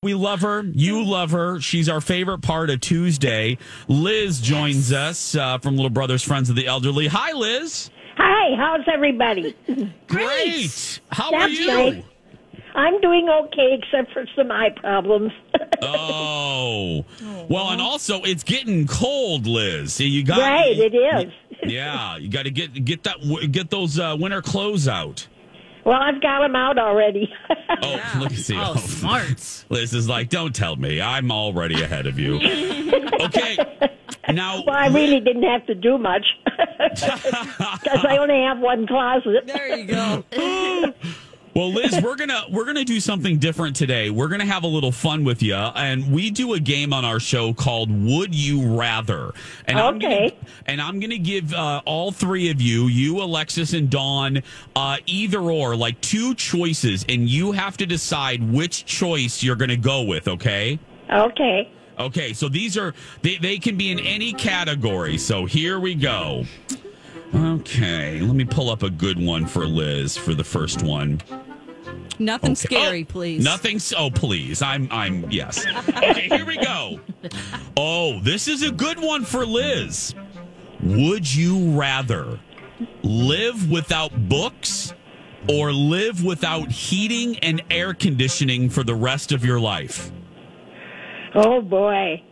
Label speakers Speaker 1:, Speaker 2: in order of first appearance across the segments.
Speaker 1: We love her. You love her. She's our favorite part of Tuesday. Liz joins us from Little Brothers Friends of the Elderly. Hi, Liz.
Speaker 2: Hi, how's everybody?
Speaker 1: Great. How are
Speaker 2: That's
Speaker 1: you?
Speaker 2: nice. I'm doing okay, except for some eye problems.
Speaker 1: Oh. Well, and also it's getting cold, Liz. So you got
Speaker 2: Right, it is.
Speaker 1: Yeah, you got to get those winter clothes out.
Speaker 2: Well, I've got them out already.
Speaker 1: Oh, look at see.
Speaker 3: Oh, smart.
Speaker 1: Liz is like, don't tell me. I'm already ahead of you. Okay. Now,
Speaker 2: Well, I really didn't have to do much because I only have one closet.
Speaker 4: There you go.
Speaker 1: well, Liz, we're gonna do something different today. We're gonna have a little fun with you, and we do a game on our show called "Would You Rather." And
Speaker 2: Okay.
Speaker 1: I'm gonna give all three of you, Alexis and Dawn, either or, like two choices, and you have to decide which choice you're gonna go with. Okay.
Speaker 2: Okay.
Speaker 1: Okay, so these are they can be in any category. So here we go. Okay, let me pull up a good one for Liz for the first one.
Speaker 4: Nothing
Speaker 1: Okay.
Speaker 4: scary, please.
Speaker 1: Nothing. Oh, please. I'm yes. Okay, here we go. Oh, this is a good one for Liz. Would you rather live without books or live without heating and air conditioning for the rest of your life?
Speaker 2: Oh, boy.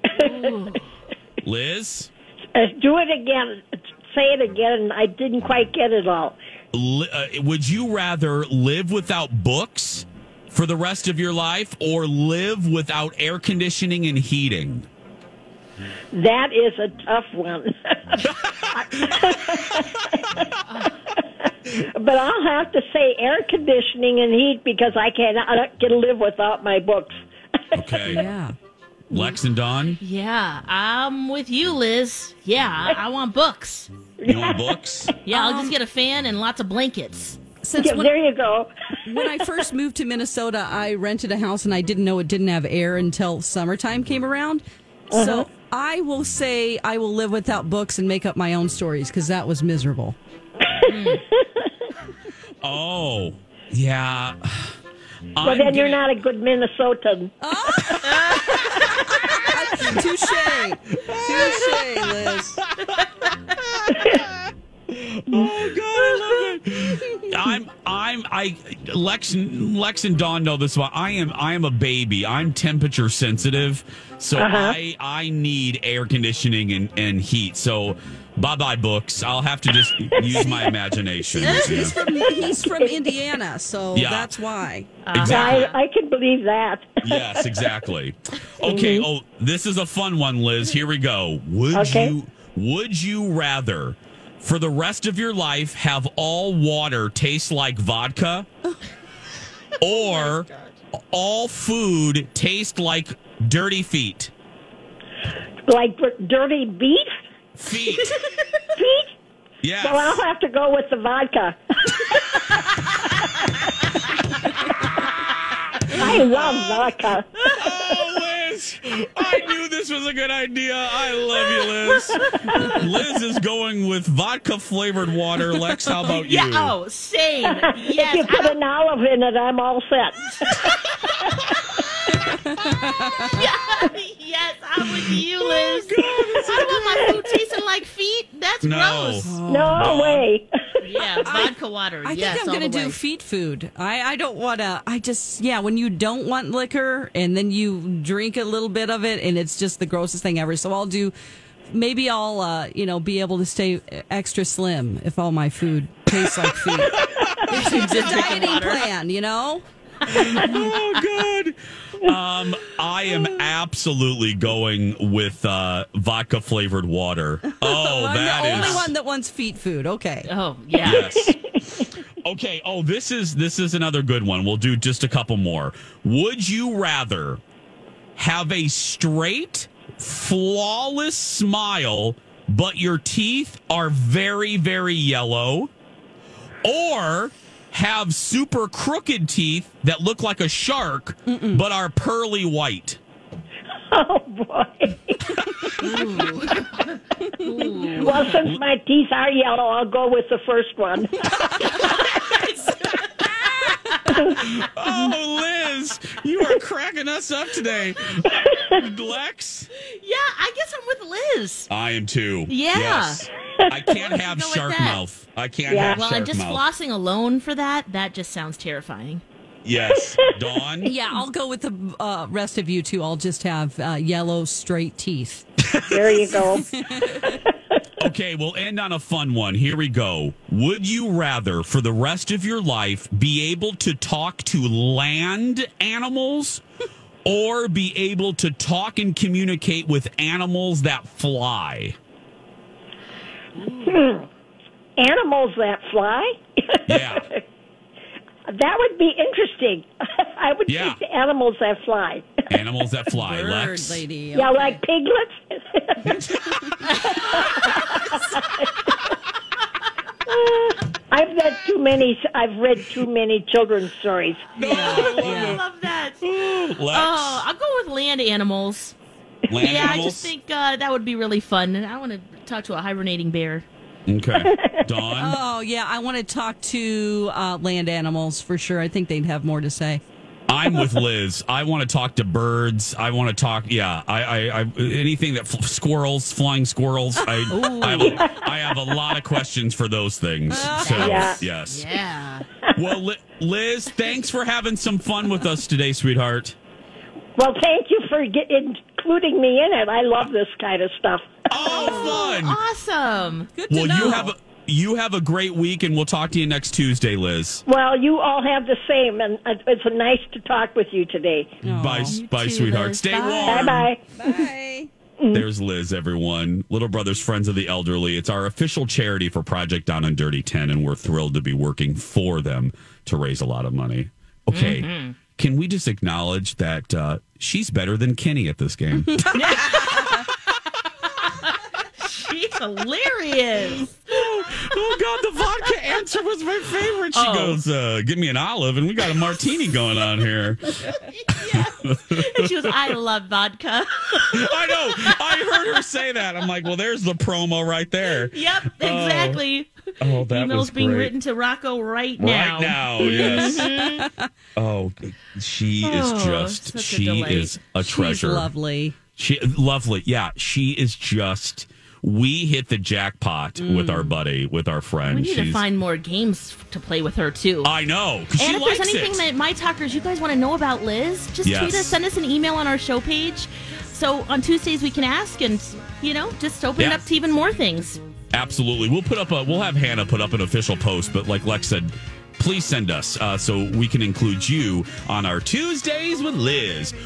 Speaker 1: Liz?
Speaker 2: Do it again. Say it again. I didn't quite get it all.
Speaker 1: Would you rather live without books for the rest of your life or live without air conditioning and heating?
Speaker 2: That is a tough one. But I'll have to say air conditioning and heat because I cannot get to live without my books.
Speaker 1: Okay.
Speaker 4: Yeah.
Speaker 1: Lex and Dawn,
Speaker 3: Yeah, I'm with you, Liz. Yeah, I want books.
Speaker 1: you want books?
Speaker 3: Yeah, I'll just get a fan and lots of blankets.
Speaker 4: Since
Speaker 2: Yeah, there you go.
Speaker 4: when I first moved to Minnesota, I rented a house and I didn't know it didn't have air until summertime came around. So I will say I will live without books and make up my own stories because that was miserable.
Speaker 1: Oh, yeah.
Speaker 2: Well, then you're not a good Minnesotan.
Speaker 4: Touche. Touche, Liz.
Speaker 1: Oh God, I love it. Lex and Dawn know this one. I am a baby. I'm temperature sensitive, so I need air conditioning and heat. So bye books. I'll have to just use my imagination.
Speaker 4: He's from Indiana, so
Speaker 1: Yeah.
Speaker 4: that's why.
Speaker 1: Exactly.
Speaker 2: I can believe that.
Speaker 1: Yes, exactly. Okay. Oh, this is a fun one, Liz. Here we go. Would you rather, for the rest of your life, have all water taste like vodka, or all food taste like dirty feet?
Speaker 2: Like dirty beef?
Speaker 1: Feet.
Speaker 2: Feet?
Speaker 1: Yes.
Speaker 2: Well, I'll have to go with the vodka. I love vodka.
Speaker 1: Oh, Liz! I knew this was a good idea. I love you, Liz. Liz is going with vodka-flavored water. Lex, how about you?
Speaker 3: Yeah, oh, same.
Speaker 2: If
Speaker 3: Yes,
Speaker 2: you put an olive in it, I'm all set.
Speaker 3: yes, I'm with you, Liz. I don't want my food tasting like feet. That's
Speaker 1: No.
Speaker 3: gross.
Speaker 2: No way.
Speaker 3: Yeah, vodka water.
Speaker 4: I
Speaker 3: yes,
Speaker 4: think I'm
Speaker 3: all
Speaker 4: going
Speaker 3: the
Speaker 4: to do
Speaker 3: way.
Speaker 4: feet food. I don't want to. When you don't want liquor and then you drink a little bit of it and it's just the grossest thing ever. So I'll be able to stay extra slim if all my food tastes like feet. It's a dieting plan, you know?
Speaker 1: Oh, God. I am absolutely going with vodka-flavored water. Oh,
Speaker 4: I'm
Speaker 1: that
Speaker 4: the
Speaker 1: is...
Speaker 4: only one that wants feet food. Okay.
Speaker 3: Oh, yeah.
Speaker 1: Yes. Okay. Oh, this is another good one. We'll do just a couple more. Would you rather have a straight, flawless smile, but your teeth are very, very yellow, or have super crooked teeth that look like a shark, but are pearly white?
Speaker 2: Oh, boy. Well, since my teeth are yellow, I'll go with the first one.
Speaker 1: Oh, Liz, you are cracking us up today. Lex?
Speaker 3: Yeah, I guess I'm with Liz.
Speaker 1: I am too.
Speaker 3: Yeah.
Speaker 1: Yes. I can't have
Speaker 3: Go with
Speaker 1: shark
Speaker 3: that.
Speaker 1: mouth. I can't
Speaker 2: Yeah.
Speaker 1: have
Speaker 3: Well,
Speaker 1: shark
Speaker 3: and just
Speaker 1: mouth.
Speaker 3: flossing alone for that just sounds terrifying.
Speaker 1: Yes. Dawn?
Speaker 4: Yeah, I'll go with the rest of you two. I'll just have yellow, straight teeth.
Speaker 2: There you go.
Speaker 1: Okay, we'll end on a fun one. Here we go. Would you rather, for the rest of your life, be able to talk to land animals or be able to talk and communicate with animals that fly?
Speaker 2: Animals that fly?
Speaker 1: Yeah.
Speaker 2: That would be interesting. I would
Speaker 1: Yeah.
Speaker 2: take the animals that fly.
Speaker 1: Animals that fly.
Speaker 4: Bird
Speaker 1: Lex?
Speaker 4: lady.
Speaker 2: Yeah,
Speaker 4: okay.
Speaker 2: like piglets. I've read too many children's stories.
Speaker 1: No,
Speaker 3: I love that.
Speaker 1: Lex?
Speaker 3: Oh, I'll go with land animals.
Speaker 1: Land
Speaker 3: Yeah,
Speaker 1: animals?
Speaker 3: I just think that would be really fun. And I want to talk to a hibernating bear.
Speaker 1: Okay. Dawn?
Speaker 4: Oh, yeah, I want to talk to land animals for sure. I think they'd have more to say.
Speaker 1: I'm with Liz. I want to talk to birds. I want to talk. Yeah, I anything that squirrels, flying squirrels. I have a lot of questions for those things. So
Speaker 2: Yeah.
Speaker 1: yes.
Speaker 3: Yeah.
Speaker 1: Well, Liz, thanks for having some fun with us today, sweetheart.
Speaker 2: Well, thank you for including me in it. I love this kind of stuff.
Speaker 1: Oh, fun!
Speaker 3: Awesome.
Speaker 4: Good to
Speaker 1: Well,
Speaker 4: know.
Speaker 1: you have a great week, and we'll talk to you next Tuesday, Liz.
Speaker 2: Well, you all have the same, and it's nice to talk with you today.
Speaker 1: Bye, bye,
Speaker 3: too,
Speaker 1: sweetheart.
Speaker 3: Liz.
Speaker 1: Stay
Speaker 3: Bye.
Speaker 1: warm.
Speaker 2: Bye-bye.
Speaker 4: Bye.
Speaker 1: There's Liz, everyone. Little Brothers Friends of the Elderly. It's our official charity for Project Down and Dirty 10, and we're thrilled to be working for them to raise a lot of money. Okay, Can we just acknowledge that she's better than Kenny at this game?
Speaker 3: She's hilarious.
Speaker 1: Oh, God, the vodka answer was my favorite. She goes, give me an olive, and we got a martini going on here.
Speaker 3: And she goes, I love vodka.
Speaker 1: I know. I heard her say that. I'm like, well, there's the promo right there.
Speaker 3: Yep, exactly.
Speaker 1: Oh, that
Speaker 3: Emails
Speaker 1: was
Speaker 3: being
Speaker 1: great.
Speaker 3: written to Rocco right now.
Speaker 1: Right now, yes. Oh, she is just,
Speaker 3: such a
Speaker 1: she
Speaker 3: delight.
Speaker 1: is a
Speaker 4: She's
Speaker 1: treasure.
Speaker 4: lovely.
Speaker 1: Lovely. Yeah, she is just, we hit the jackpot with our buddy, with our friend.
Speaker 3: We need to find more games to play with her, too.
Speaker 1: I know, because she
Speaker 3: And if
Speaker 1: likes
Speaker 3: there's anything
Speaker 1: it.
Speaker 3: that My Talkers you guys want to know about Liz, just
Speaker 1: Yes.
Speaker 3: tweet us, send us an email on our show page. So on Tuesdays we can ask and, just open it
Speaker 1: Yeah.
Speaker 3: up to even more things.
Speaker 1: Absolutely. We'll have Hannah put up an official post, but like Lex said, please send us so we can include you on our Tuesdays with Liz.